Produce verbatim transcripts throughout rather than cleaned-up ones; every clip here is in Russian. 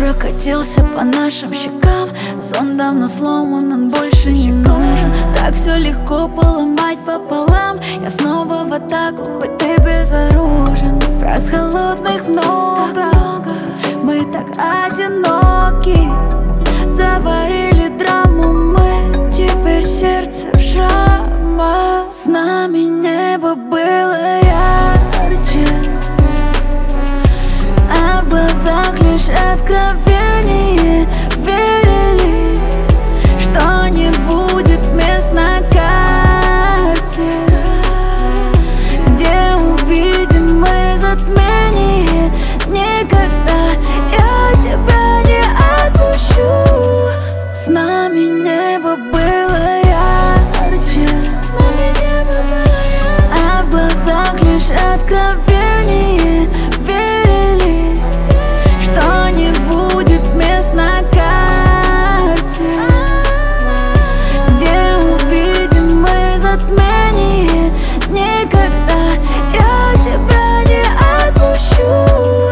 прокатился по нашим щекам. Сон давно сломан, он больше не нужен. Так все легко поломать пополам. Я снова в атаку, хоть ты безоружен. Фраз холодных много, мы так одиноки. Заварили драму мы, теперь сердце в шрамах. С нами небо было ярче, а в глазах лишь откровение. Верили, что не будет мест на карте, где увидим мы затмение. Никогда я тебя не отпущу. С нами небо было ярче, а в глазах лишь откровение. Верили, что не будет мест на карте, где увидим мы затмение. Никогда я тебя не отпущу.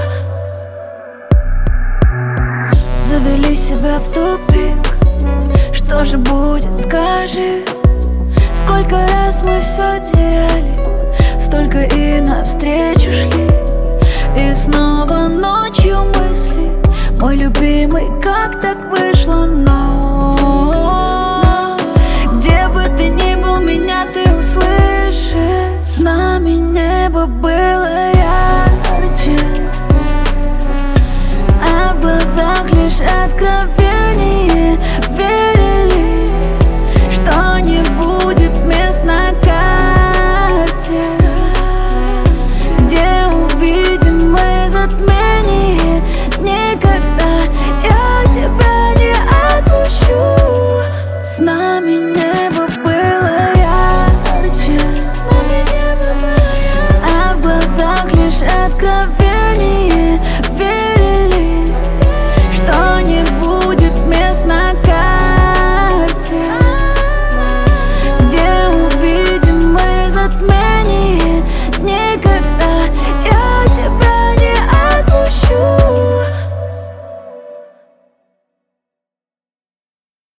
Завели себя в тупик, что же будет, скажи? Сколько раз мы все теряли, столько и навстречу шли. И снова ночью мысли, мой любимый, как так вы